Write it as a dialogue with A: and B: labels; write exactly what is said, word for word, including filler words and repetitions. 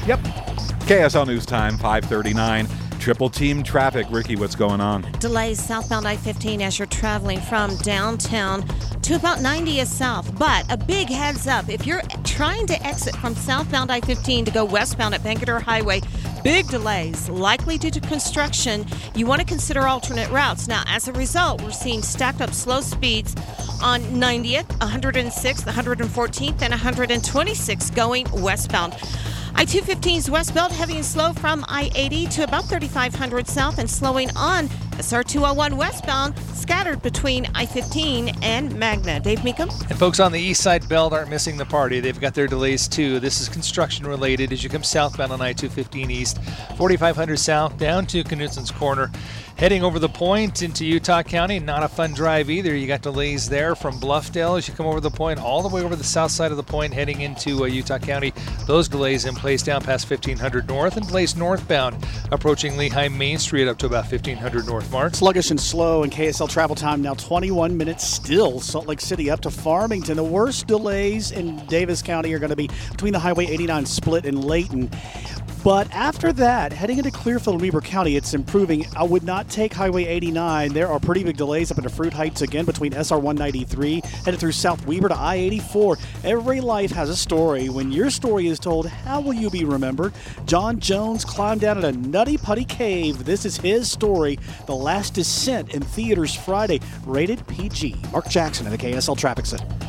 A: Yep.
B: K S L News Time, five thirty-nine. Triple team traffic. Ricky, what's going on?
C: Delays southbound I fifteen as you're traveling from downtown to about ninetieth South. But a big heads up, if you're trying to exit from southbound I fifteen to go westbound at Bangerter Highway, big delays likely due to construction. You want to consider alternate routes. Now, as a result, we're seeing stacked up slow speeds on ninetieth, one hundred sixth, one hundred fourteenth, and one hundred twenty-sixth going westbound. I two fifteen's westbound heavy and slow from I eighty to about thirty-five hundred south and slowing on S R two oh one westbound, scattered between I fifteen and Magna. Dave Meekum.
D: And folks on the east side belt aren't missing the party. They've got their delays too. This is construction related as you come southbound on I two fifteen east, forty-five hundred south down to Knutson's Corner. Heading over the point into Utah County, not a fun drive either. You got delays there from Bluffdale as you come over the point, all the way over the south side of the point, heading into uh, Utah County. Those delays in place down past fifteen hundred north, and delays northbound approaching Lehigh Main Street up to about fifteen hundred north. Mark.
A: Sluggish and slow in K S L travel time now twenty-one minutes still. Salt Lake City up to Farmington. The worst delays in Davis County are going to be between the Highway eighty-nine split and Layton. But after that, heading into Clearfield and Weber County, it's improving. I would not take Highway eighty-nine. There are pretty big delays up into Fruit Heights again between S R one ninety-three, headed through South Weber to I eighty-four. Every life has a story. When your story is told, how will you be remembered? John Jones climbed down in a nutty putty cave. This is his story. The Last Descent in theaters Friday. Rated P G. Mark Jackson at the K S L Traffic Center.